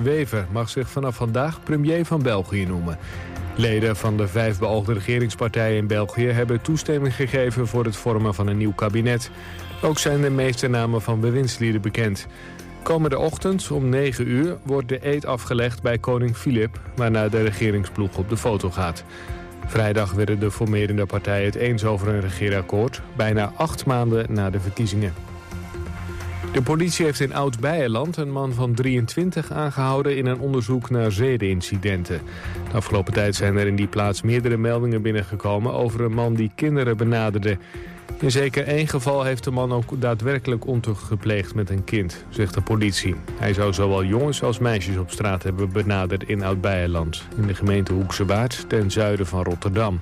Wever mag zich vanaf vandaag premier van België noemen. Leden van de 5 beoogde regeringspartijen in België hebben toestemming gegeven voor het vormen van een nieuw kabinet. Ook zijn de meeste namen van bewindslieden bekend. Komende ochtend om 9 uur wordt de eed afgelegd bij koning Filip, waarna de regeringsploeg op de foto gaat. Vrijdag werden de formerende partijen het eens over een regeerakkoord, bijna 8 maanden na de verkiezingen. De politie heeft in Oud-Beijerland een man van 23 aangehouden in een onderzoek naar zedenincidenten. De afgelopen tijd zijn er in die plaats meerdere meldingen binnengekomen over een man die kinderen benaderde. In zeker 1 geval heeft de man ook daadwerkelijk ontucht gepleegd met een kind, zegt de politie. Hij zou zowel jongens als meisjes op straat hebben benaderd in Oud-Beijerland, in de gemeente Hoekse Waard ten zuiden van Rotterdam.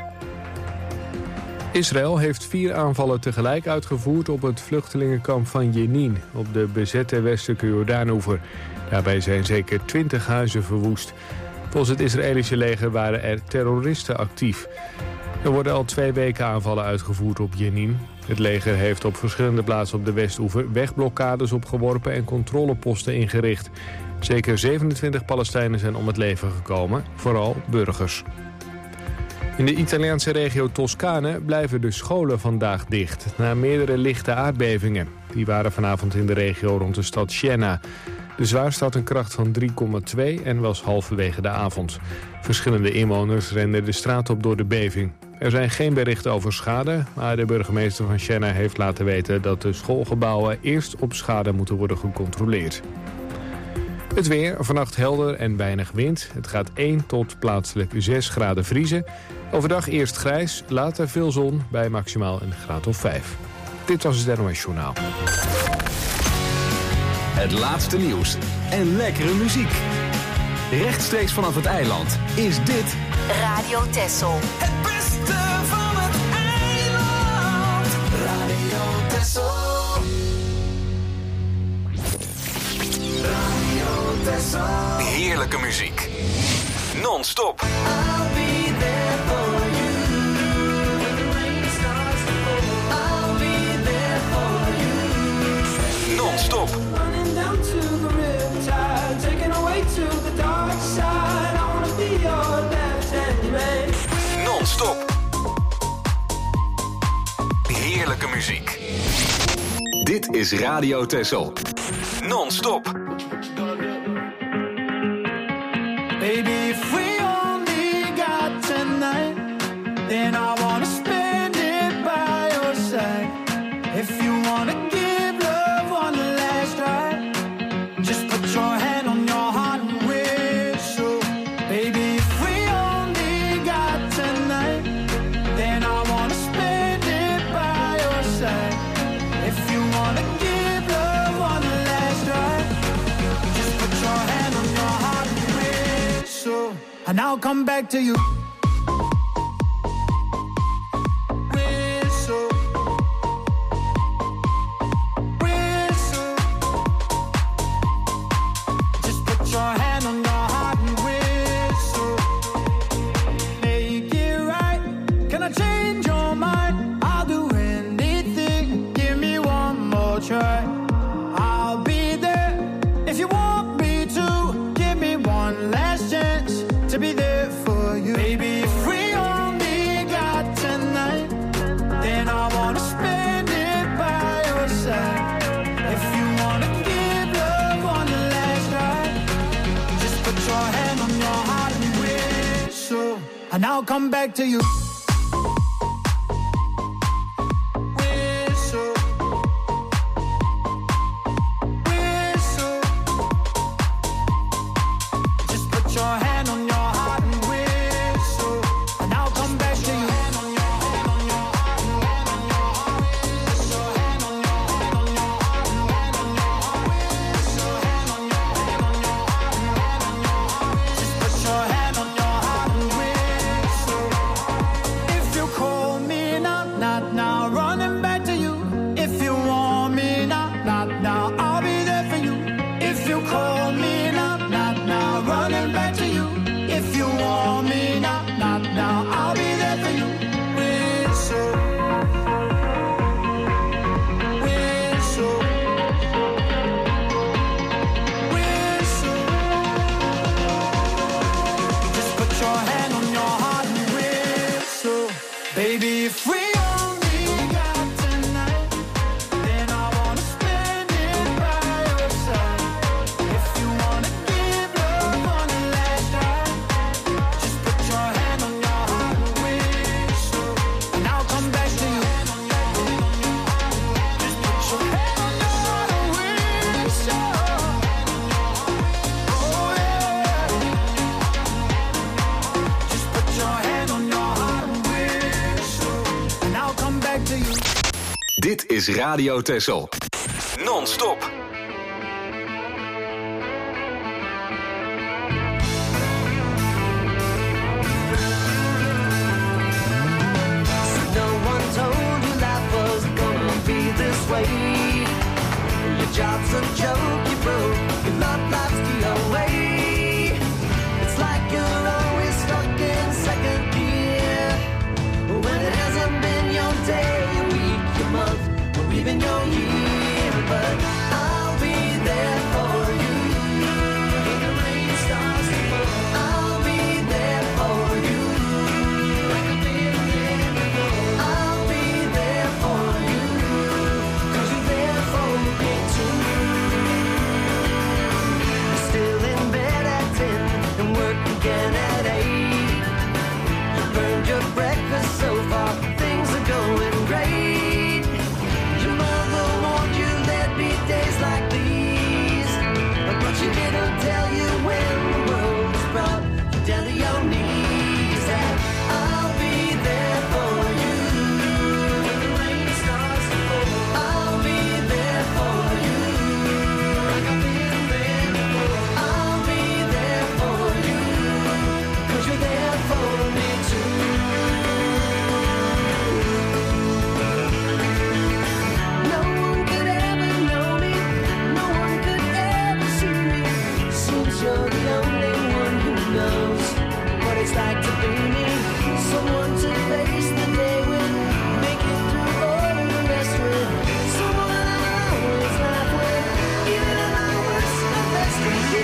Israël heeft 4 aanvallen tegelijk uitgevoerd op het vluchtelingenkamp van Jenin, op de bezette westelijke Jordaanoever. Daarbij zijn zeker 20 huizen verwoest. Volgens het Israëlische leger waren er terroristen actief. Er worden al 2 weken aanvallen uitgevoerd op Jenin. Het leger heeft op verschillende plaatsen op de Westoever wegblokkades opgeworpen en controleposten ingericht. Zeker 27 Palestijnen zijn om het leven gekomen, vooral burgers. In de Italiaanse regio Toscane blijven de scholen vandaag dicht, na meerdere lichte aardbevingen. Die waren vanavond in de regio rond de stad Siena. De zwaarste had een kracht van 3,2 en was halverwege de avond. Verschillende inwoners renden de straat op door de beving. Er zijn geen berichten over schade, maar de burgemeester van Siena heeft laten weten dat de schoolgebouwen eerst op schade moeten worden gecontroleerd. Het weer, vannacht helder en weinig wind. Het gaat 1 tot plaatselijk 6 graden vriezen. Overdag eerst grijs, later veel zon bij maximaal een graad of 5. Dit was het NOS Journaal. Het laatste nieuws en lekkere muziek. Rechtstreeks vanaf het eiland is dit Radio Texel. Het beste van het eiland. Radio Texel. Radio Texel. heerlijke muziek. Non-stop. I'll be there for you. When the rain starts to fall. I'll be there for you. Non-stop. Running down to the riptide, taking away to the dark side. I wanna be your left-hand man. Non-stop. Heerlijke muziek. Dit is Radio Texel. Non-stop. Baby, if we only got tonight, then I wanna spend it by your side. If you wanna give love one last try, just put your hand on your heart and whistle. Baby, if we only got tonight, then I wanna spend it by your side. If you wanna give love one last try, just put your hand on your heart and whistle, and I'll come back to you. Whistle, whistle, just put your hand on your heart and whistle. Make it right. Can I change your mind? I'll do anything. Give me one more try. I'll be there if you want me to. Give me one last chance to be there for you. Baby, if we only got tonight, then I wanna spend it by your side. If you wanna give love one last try, just put your hand on your heart and whistle, and I'll come back to you. Whistle, whistle, just put your hand on your heart and whistle, and I'll come back to you. Just put your hand on your heart and whistle. is Radio Texel. Non-stop. Your job's a joke, you broke. Your love life's the way. It's like you're always stuck in second gear. When it hasn't been your day, your week, your month, or even your year. But I'll be there for you. When the rain starts to fall, I'll be there for you. Like I've been there before. I'll be there for you. 'Cause you're there for me too. You're still in bed at 10 and work again at 8. You burned your breakfast so far, things are going great. Your mother warned you there'd be days like these, but she didn't tell you when the world was brought you down to your knees. And I'll be there for you when the rain starts to fall. I'll be there for you like I've been there before. I'll be there for you 'cause you're there for me too. No one could ever know me, no one could ever see me. Seems you're the only one who knows what it's like to be me. Someone to face the day with, make it through all the rest with. Someone I always laugh with, even at my worst, my best with you.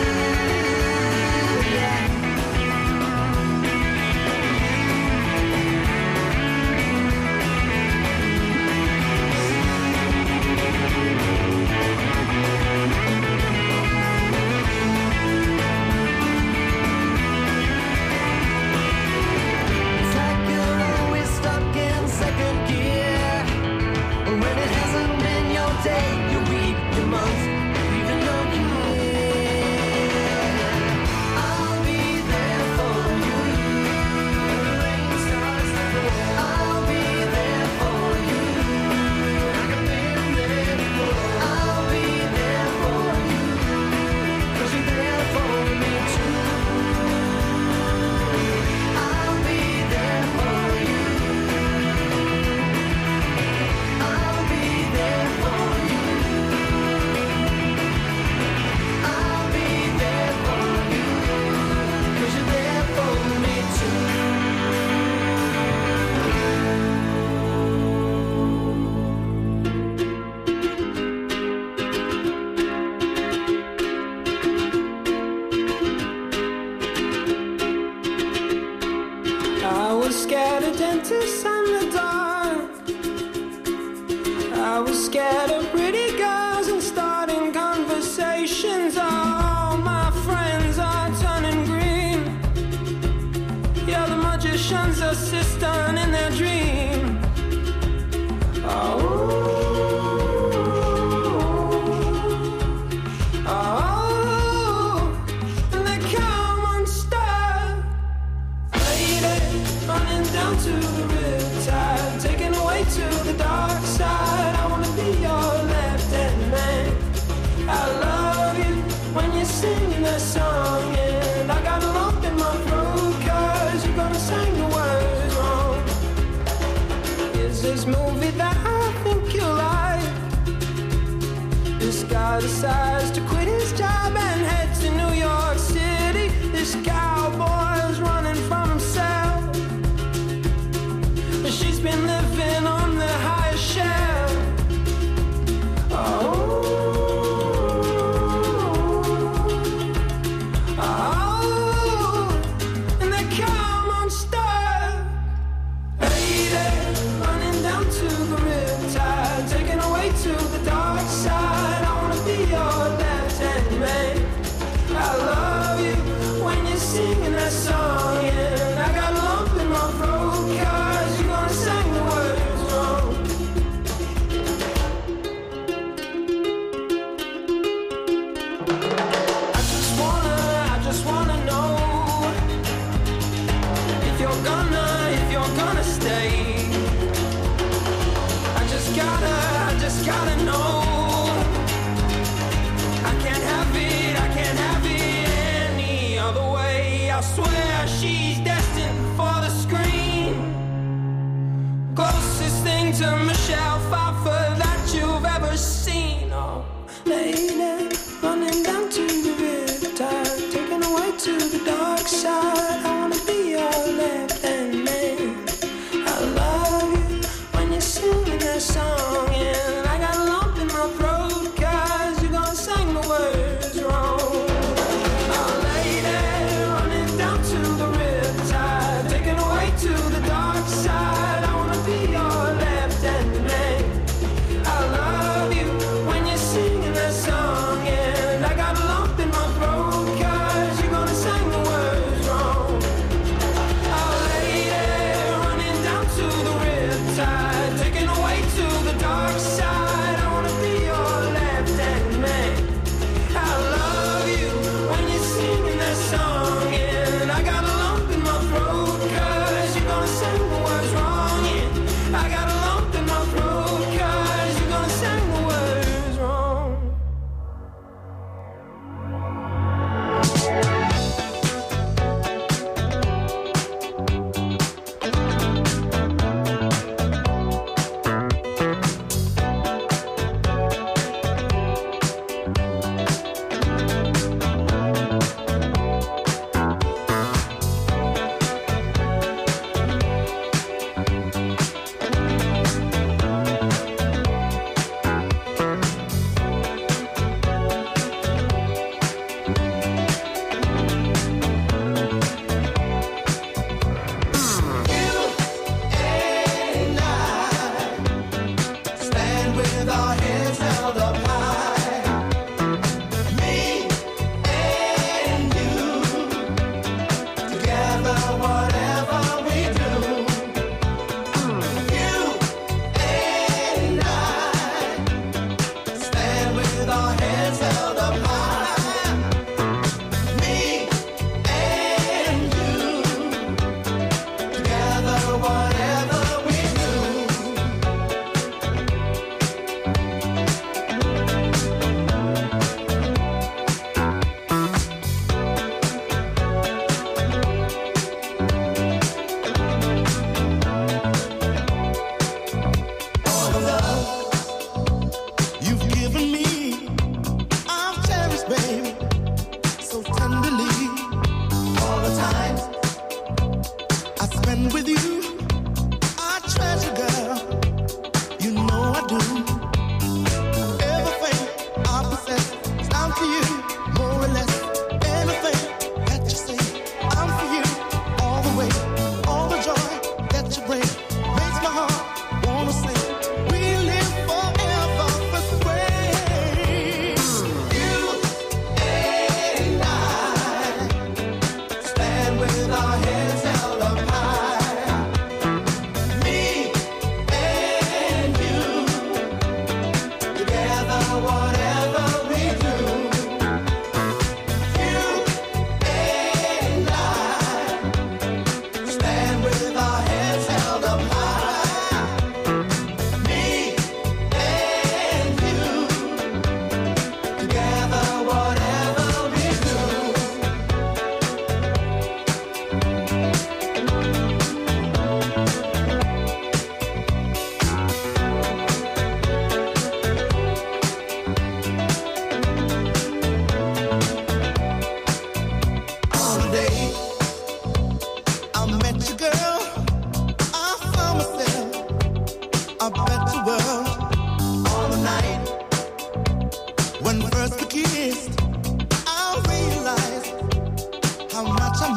Yeah. It's like you're always stuck in second gear. When it hasn't been your day, your week, your month, even your year. I'll be there for you. When the rain starts to fall, I'll be there for you. Like I've been there before. I'll be there for you. 'Cause you're there for me too. I'll be there for you. I'll be there for you. I'll be there for you. 'Cause you're there for me too. I was scared of dentists and the dark. I was scared of pretty girls and starting conversations. All my friends are turning green. Yeah, the magician's assistant in their dream. Oh, oh, and they come unstuck. Lady, running down to the riptide, taken away to the dark side. I wanna be your left-hand man. I love you when you're singing that song, and I got a lump in my throat 'cause you're gonna sing the words wrong. Is this movie that I think you like? This guy decides to quit his job and head to New York City. This cowboy's running from himself. She's been living on the highest shelf. Oh, oh, and they come unstuck. Lady, running down to the riptide, taken away to the dark side. I wanna be your left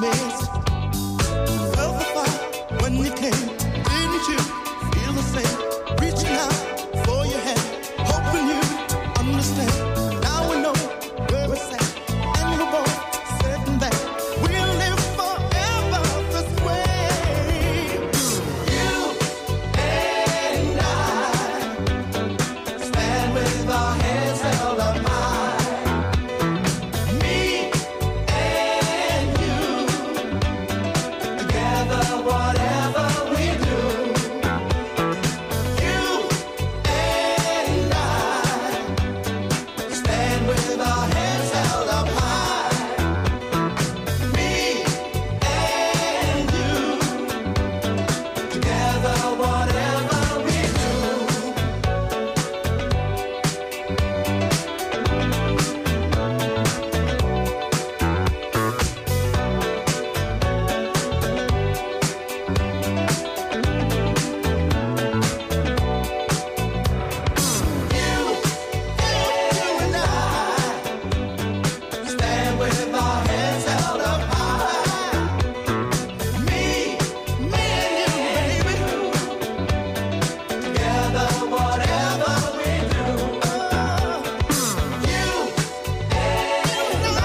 miss. Felt the fire when you came. Didn't you feel the same? Reaching out for your hand, hoping you understand. Now we know where we're at, and we're both certain that we'll live forever this way. You and I stand with our hands held up high. Me and you together, whatever we do. You and I stand with our hands held up high. Me and you together, whatever we do. You and I stand with our hands held up high. Me and you, baby. Together, whatever we do. You and I,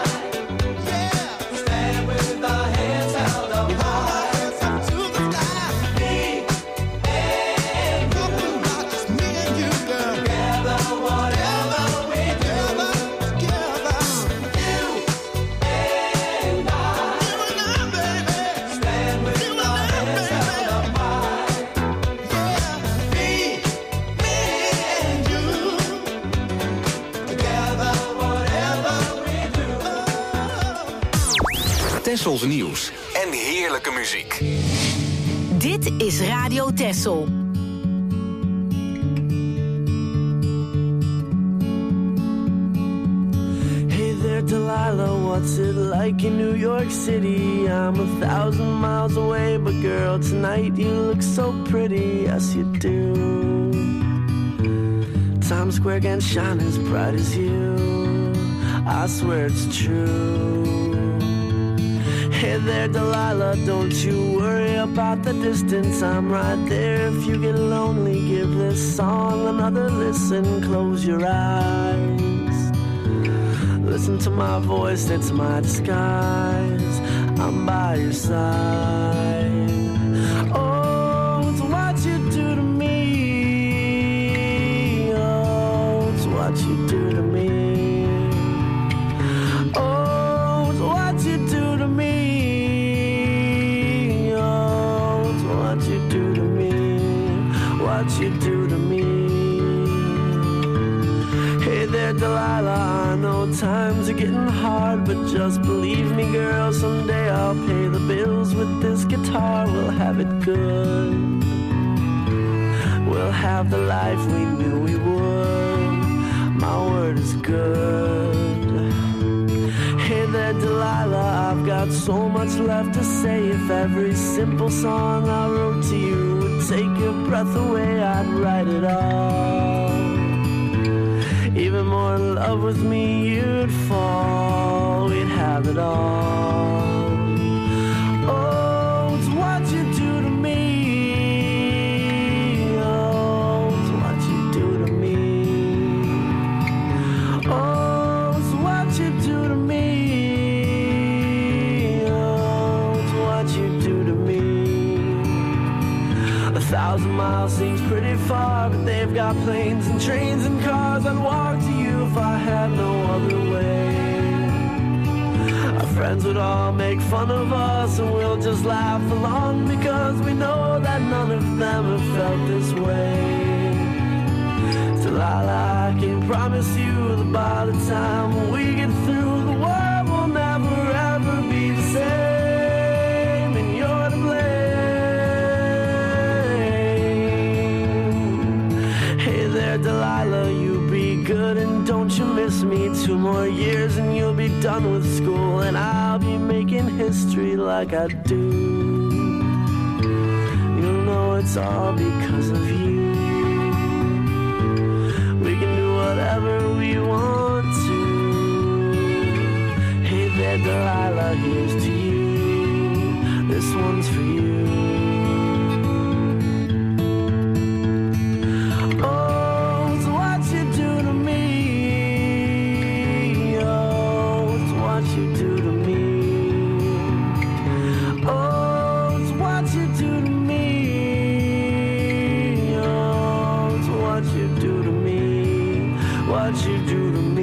stand with our hands held up high. Up to the sky. Me and you, just me and you, girl. Together, whatever we do. Together, you and I, baby. Stand with our hands held up high. Me and you, together, whatever we do. Tessels nieuws en heerlijke muziek. Dit is Radio Tessel. Hey there, Delilah, what's it like in New York City? I'm 1,000 miles away, but girl, tonight you look so pretty, yes you do. Times Square can shine as bright as you, I swear it's true. Hey there, Delilah, don't you worry about the distance, I'm right there. If you get lonely, give this song another listen, close your eyes. Listen to my voice, it's my disguise. I'm by your side. Oh, it's what you do to me. Oh, it's what you do to me. Oh, it's what you do to me. Oh, it's what you do to me. What you do to me. Hey there, Delilah, I know times are getting hard, but just believe me, girl, someday I'll pay the bills with this guitar. We'll have it good. We'll have the life we knew we would. My word is good. Hey there, Delilah, I've got so much left to say. If every simple song I wrote to you would take your breath away, I'd write it all. Even more in love with me, you'd fall. We'd have it all. Oh, it's what you do to me. Oh, it's what you do to me. Oh, it's what you do to me. Oh, it's what you do to me. 1,000 miles seems pretty far, but they've got planes and trains and cars. I'd walk to you if I had no other way. Our friends would all make fun of us, and we'll just laugh along because we know that none of them have felt this way. Delilah, I can promise you that by the time we get through, the world will never ever be the same, and you're to blame. Hey there, Delilah, you be good and don't you miss me. 2 more years and you'll be done with school, and I'll be making history like I do. You'll know it's all because of you. We can do whatever we want to. Hey there, Delilah, here's to you. this one's for you. Oh, it's what you do to me. Oh, it's what you do to me. Oh, it's what you do to me. Oh, it's what you do to me. What you do to me.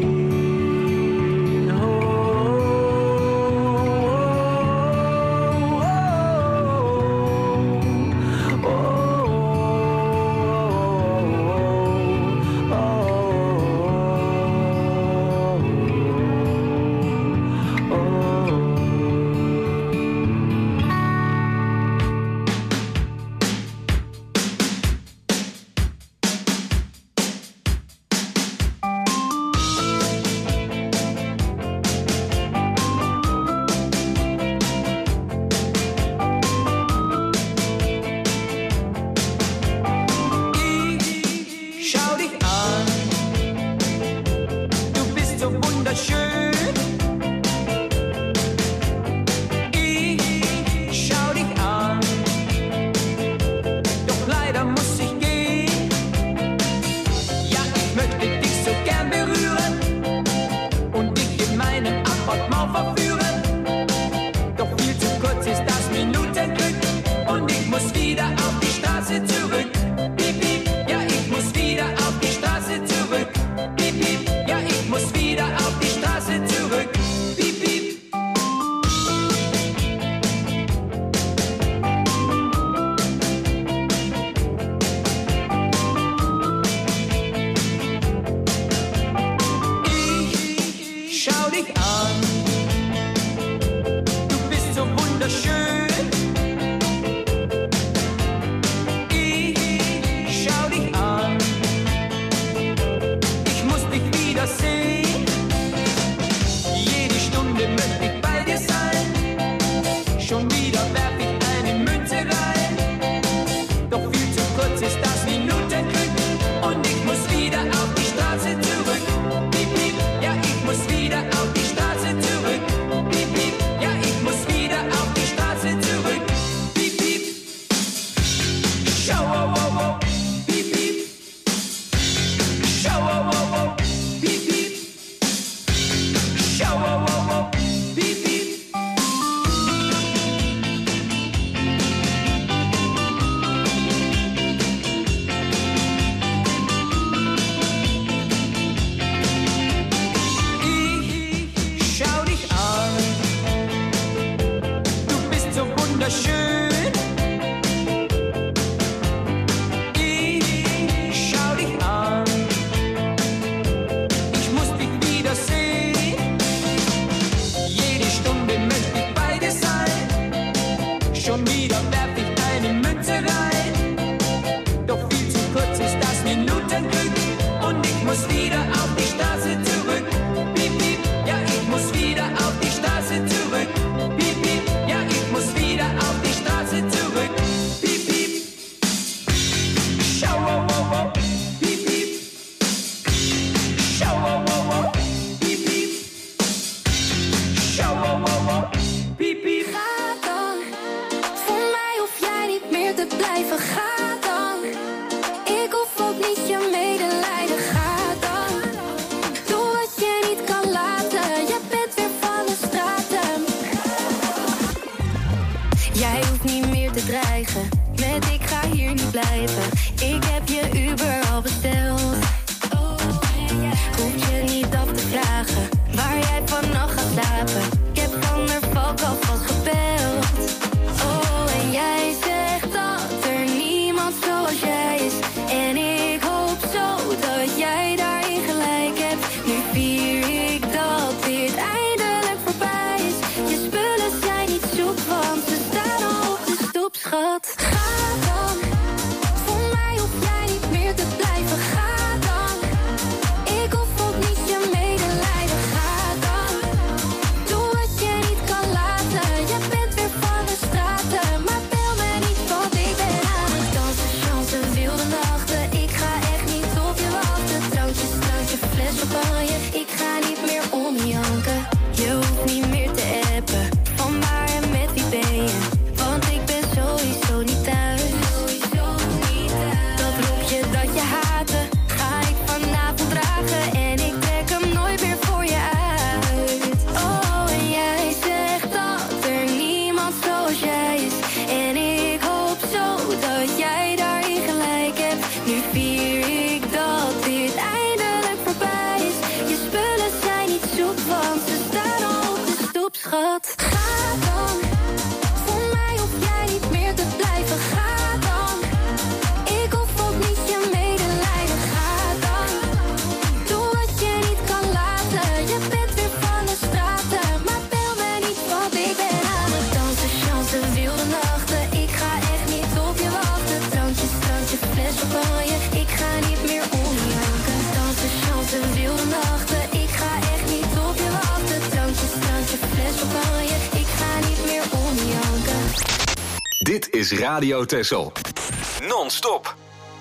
Doe wat je niet kan laten. schat. Ga dan, voor mij hoef jij niet meer te blijven. Ga dan, ik hoef ook niet je medelijden. Ga dan, doe wat je niet kan laten. Je bent weer van de straten, maar bel me niet, want ik ben aan het dansen. Chance, wilde nachten, ik ga echt niet op je wachten. Drankje, strandje, fles champagne, ik ga niet meer om je hangen. Dansen, chance, wilde nachten, ik ga echt niet op je wachten. Drankje, strandje, fles champagne, ik ga niet meer om je hangen. Dit is Radio Texel. Non-stop.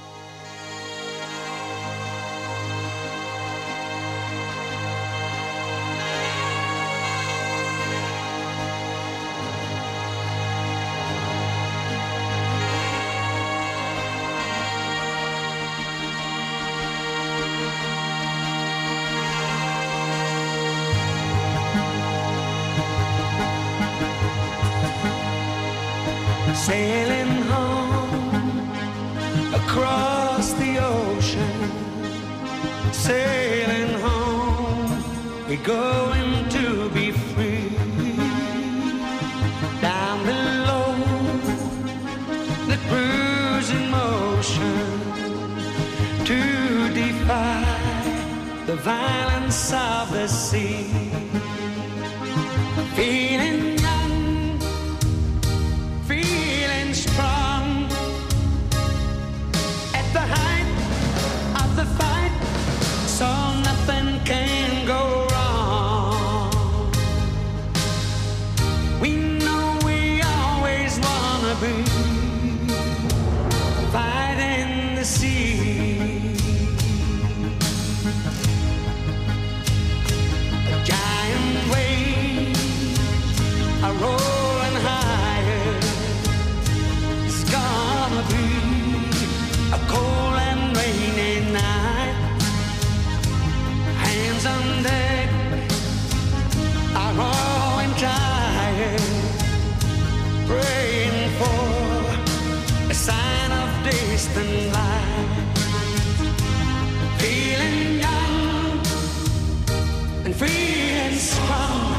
Sailing home across the ocean, sailing home, we're going to be free. Down below, the cruising motion, to defy the violence of the sea. Feeling young, feeling strong, at the height of the fight, so nothing can go wrong. We know we always wanna be fighting the sea. A giant wave are rolling higher. It's gonna be a cold and rainy night. Hands on deck are rolling tired, praying for a sign of distant light. Feeling young and feeling strong,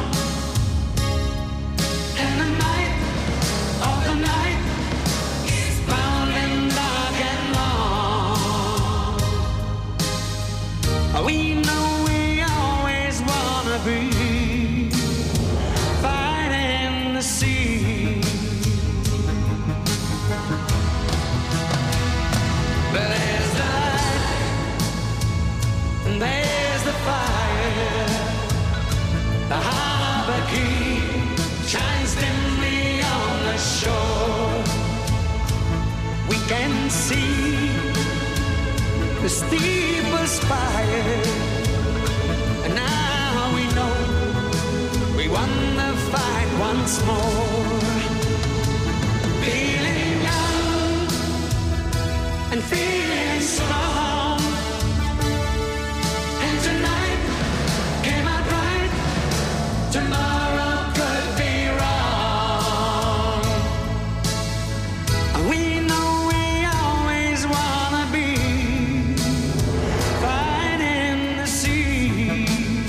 and the night of the night is bounding dark and long. We know we always wanna be fighting the sea. But there's the light and there's the fire. The harbor key shines dimly on the shore. We can see the steeple spire, and now we know we won the fight once more. Feeling young and feeling strong, and tonight came out right. Tomorrow could be wrong. We know we always wanna be fighting the sea.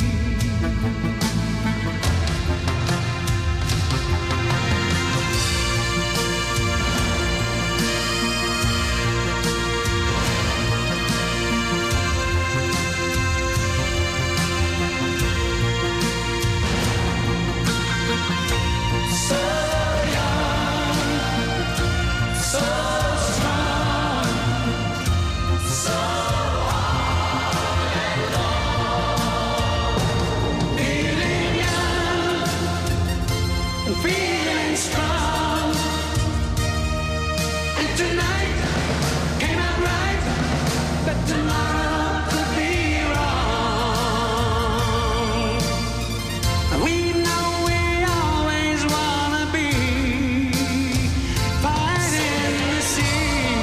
So young, so strong, so hard and long. Feeling young and feeling strong, and tonight came out right, but tomorrow could be wrong. We know we always wanna be fighting the sea.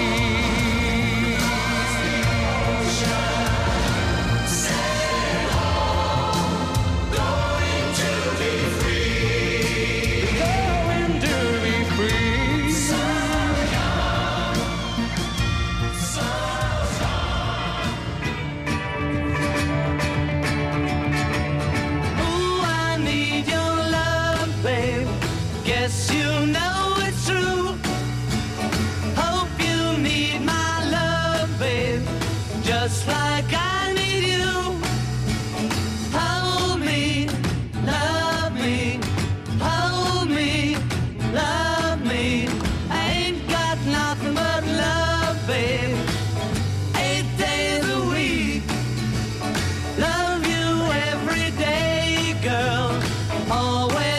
Sailing home, going to be free. Going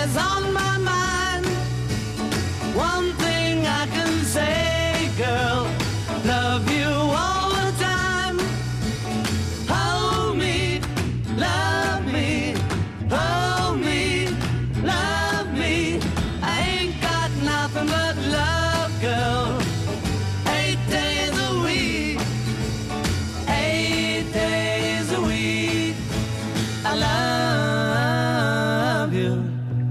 always on my mind. One thing I can say, girl, love you all the time. Hold me, love me, hold me, love me. I ain't got nothing but love, girl. 8 days a week, 8 days a week. I love you.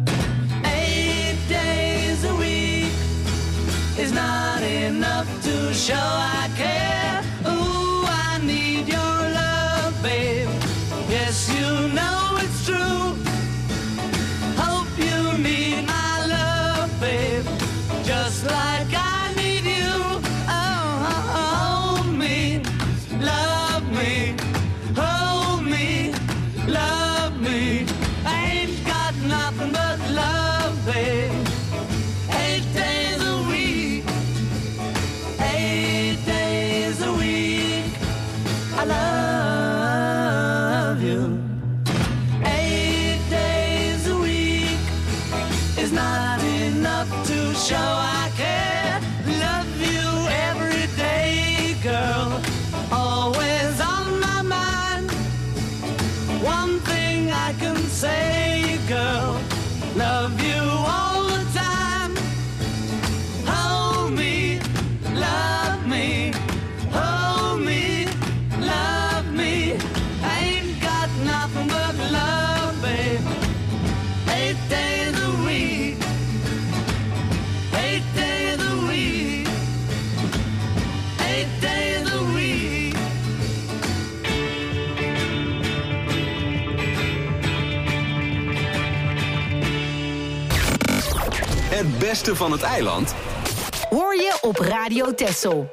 8 days a week is not enough to show I care. Ooh, I need your love, babe. Yes, you know it's true. Hope you need my love, babe, just like I need you. Oh, hold me, love me, hold me, love me. I ain't got nothing but love, babe. 8 days a week, 8 days a week. I love you. 8 days a week is not enough to show I care. Love you every day, girl. Always on my mind. One thing I can say, girl, love you all the time. Hold me, love me, hold me, love me. I ain't got nothing but love, babe. 8 days a week, 8 days a week, 8 days a week. Het beste van het eiland Hoor je op Radio Texel.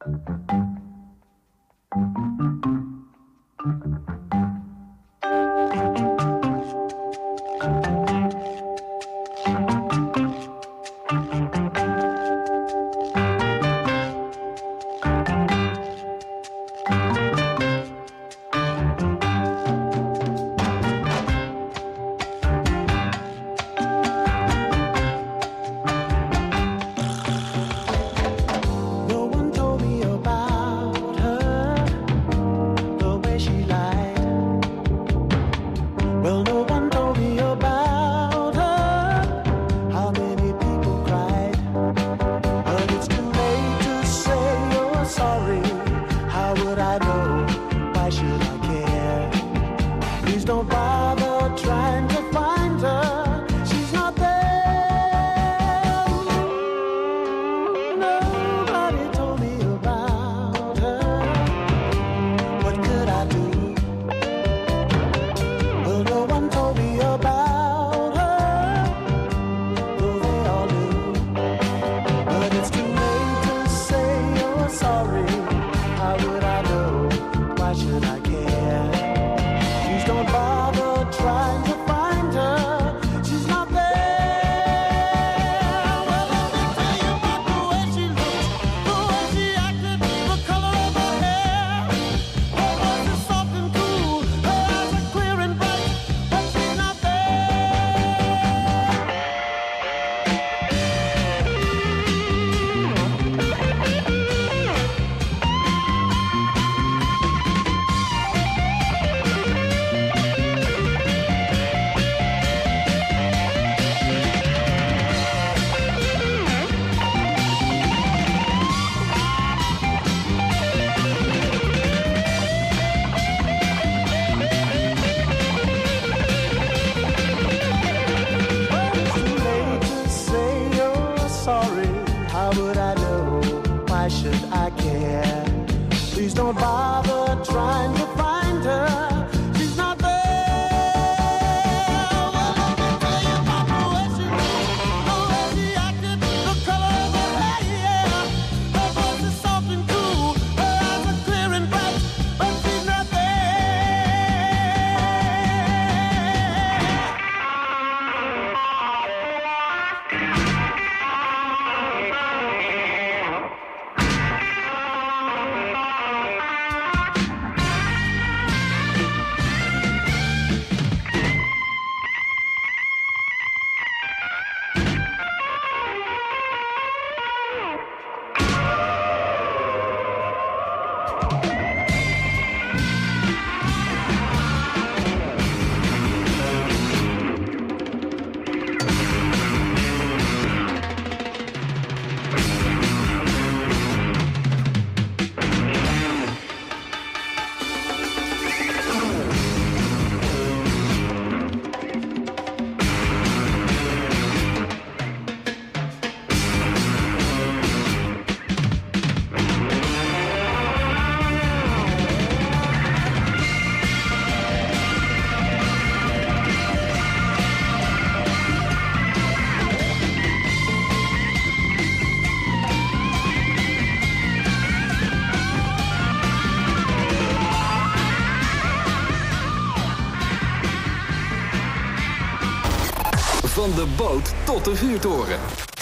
Van de boot tot de vuurtoren.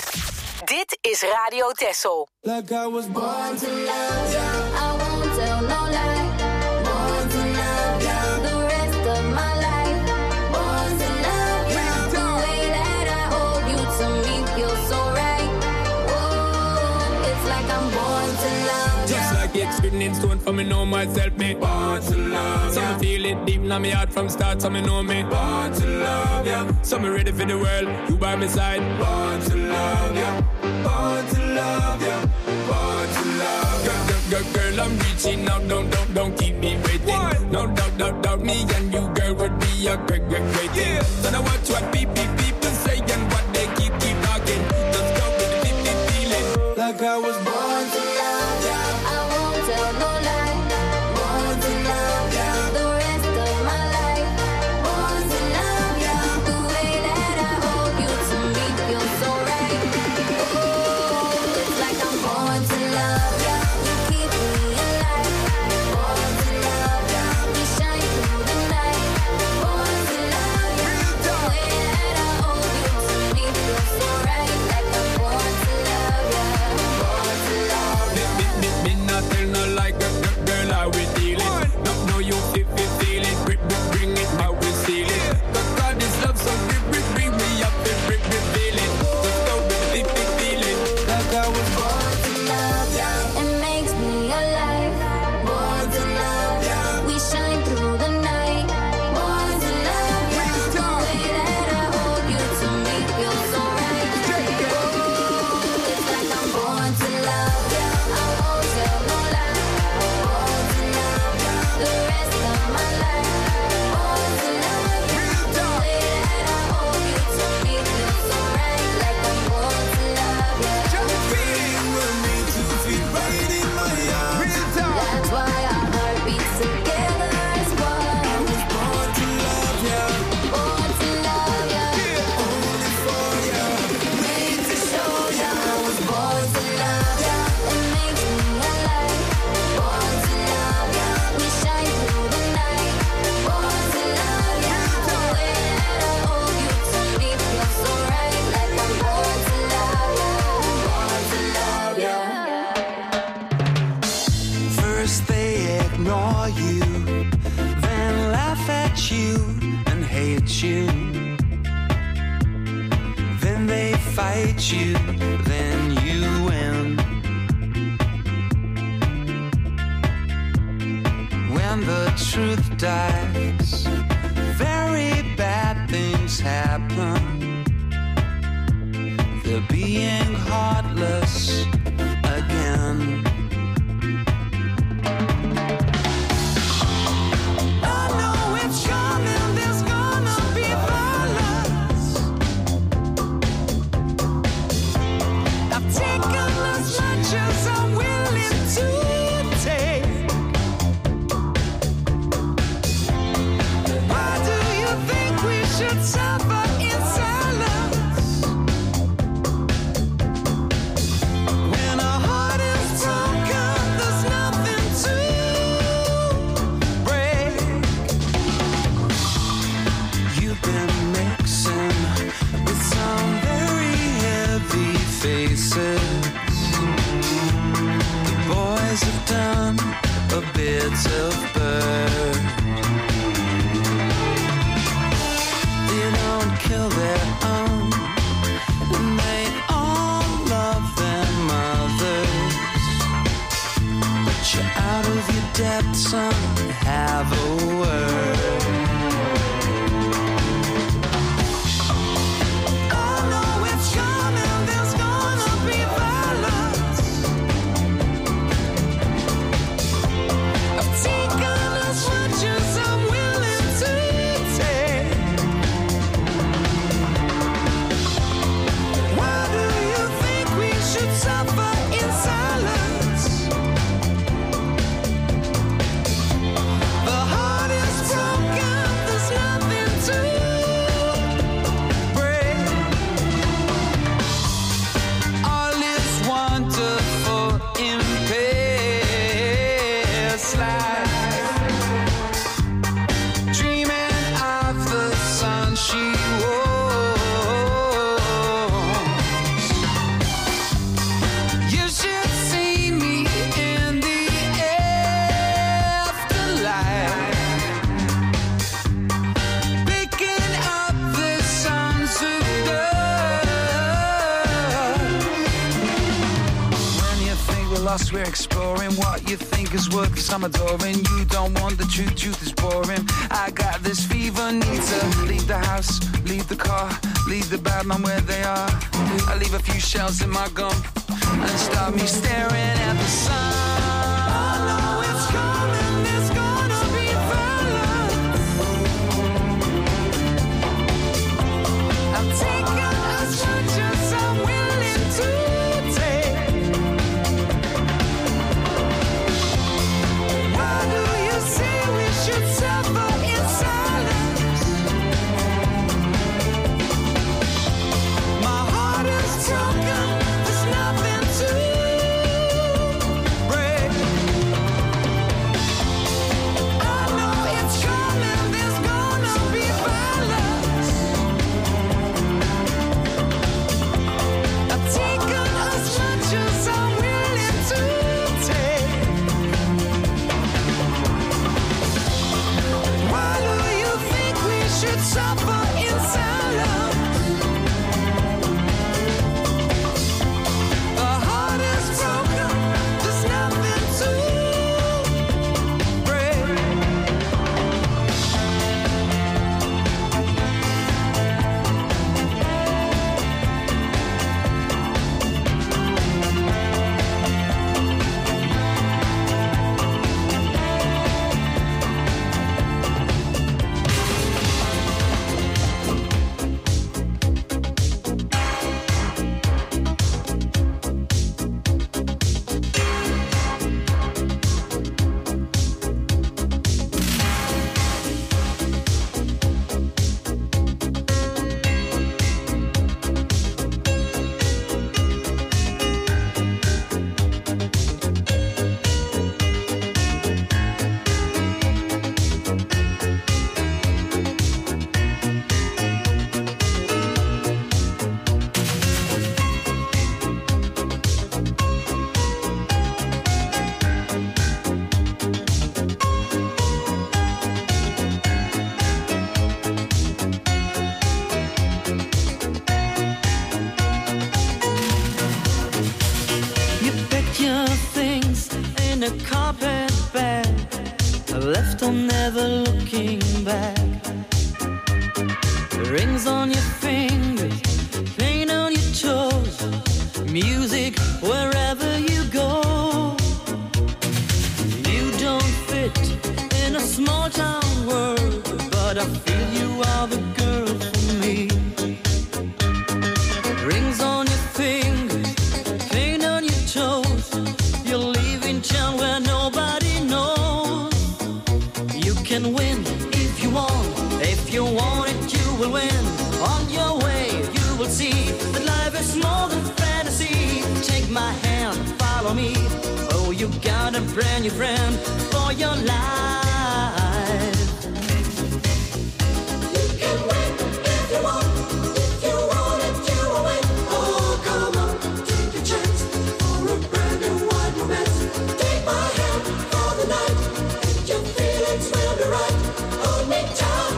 Dit is Radio Texel. Like I was Born to love you, I won't tell no lie. Born to love you, the rest of my life. Born to love you, the way that I hold you to me feels so right. Whoa, it's like I'm born to love you. Just like it's written in stone for me know myself, me born to love. Some feel it deep in my heart from start, some me know me born to love ya. Some ready for the world, you by my side. Born to love ya, born to love ya, born to love ya. Girl, I'm reaching out, don't keep me waiting. What? No doubt, me and you, girl, would be a great thing. Yeah. Don't know what people say and what they keep talking. Let's go with the deep feeling. like I was born to love ya. I won't tell no lie. Born to love ya, the rest of my life. Born to love ya, the way that I hold you to me feels so right. Oh, it's like I'm born to love ya. You adore you, then laugh at you and hate you. Then they fight you, then you win. When the truth dies, very bad things happen. They're being heartless again. We're exploring what you think is worth, 'cause I'm adoring. You don't want the truth is boring. I got this fever, need to leave the house, leave the car, leave the bad man where they are. I leave a few shells in my gum and start me staring at the sun. I know it's coming, there's gonna be violence. I'm taking as much as I'm willing to take. Should suffer in silence. My heart is broken, there's nothing to break. spare, left on never looking back. Rings on your fingers, paint on your toes, music wherever you go. You don't fit in a small town world, but I feel you are the girl for me. Rings on your fingers, paint on your toes, you're leaving town where nobody knows. You can win if you want it you will win. On your way you will see that life is more than fantasy. Take my hand, follow me, oh you got a brand new friend for your life. You can win if you want it you will win. Oh come on, take a chance for a brand new wide romance. Take my hand for the night and your feelings will be right. Hold me tight.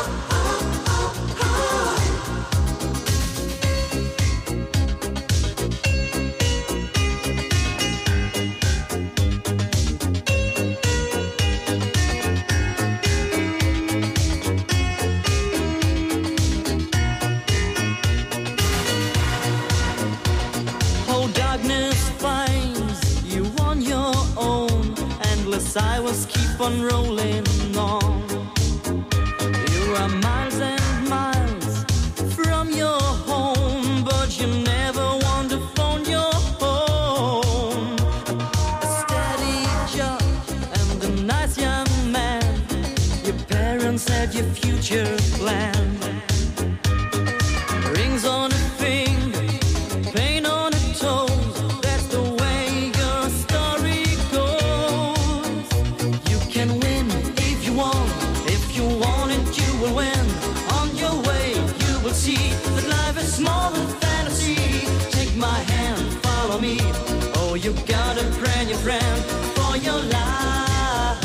Sidewalks keep on rolling on. You are miles and miles from your home, but you never want to phone your home. A steady job and a nice young man, your parents had your future planned. Rings on a finger, paint on a toe, that's the way your story goes. You can win if you want it you will win. On your way you will see that life is more than fantasy. Take my hand, follow me, oh you got a brand new friend for your life.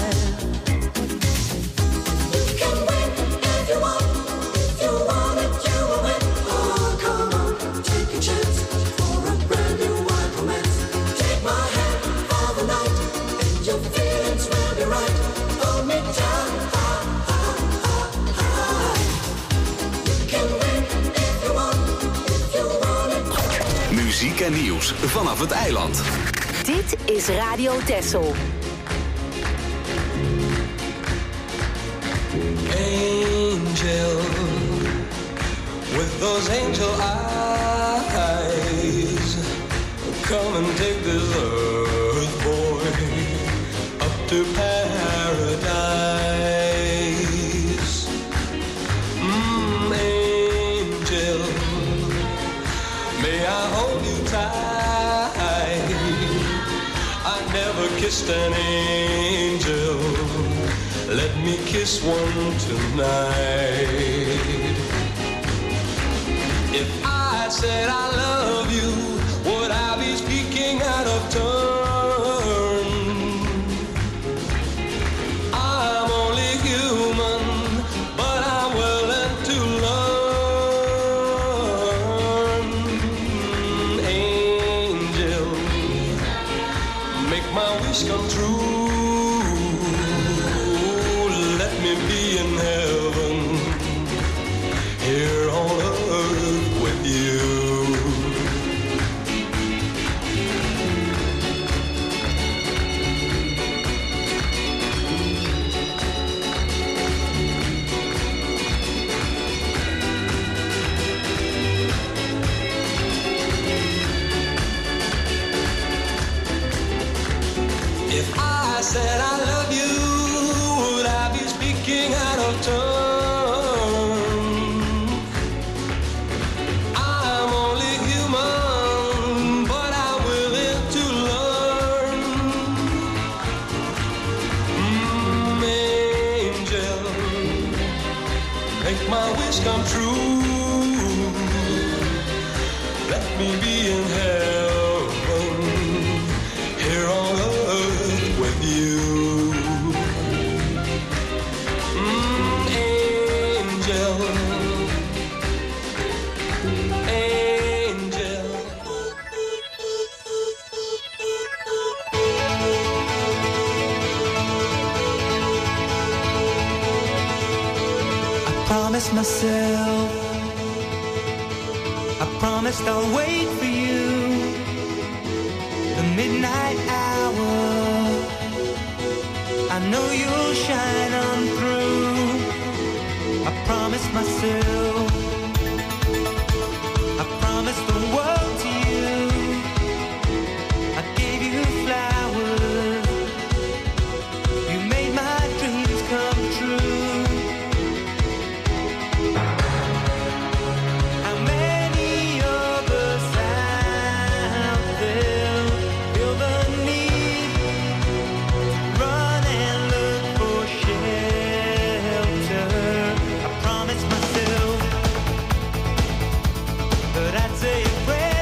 You can win if you want it you will win. Oh come on, take a chance for a brand new wide romance. Take my hand for the night and your feelings will be right. Hold me tight. You can win if you want it. Muziek en nieuws vanaf het eiland. Dit is Radio Texel. Angel, with those angel eyes, come and take this earth boy up to paradise. Angel, may I hold you tight? I never kissed an angel, let me kiss one tonight. If I said I love you, would I be speaking out of turn? I'm only human, but I'm willing to learn. Angel, make my wish come true. Let me be in heaven, here on earth with you. If I said I love you, would I be speaking out of turn? I'm only human, but I'm willing to learn. Angel, make my wish come true. Let me be in heaven, here on earth with you. Angel, angel. promised myself, I promised I'll wait for you. The midnight hour, I know you'll shine on through. I promised myself, I promised the world to you. I gave you flowers, you made my dreams come true. How many of us out there feel the need to run and look for shelter? I promised myself that I'd say a prayer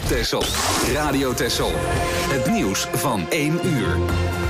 Texel. Radio Texel. Het nieuws van 1 uur.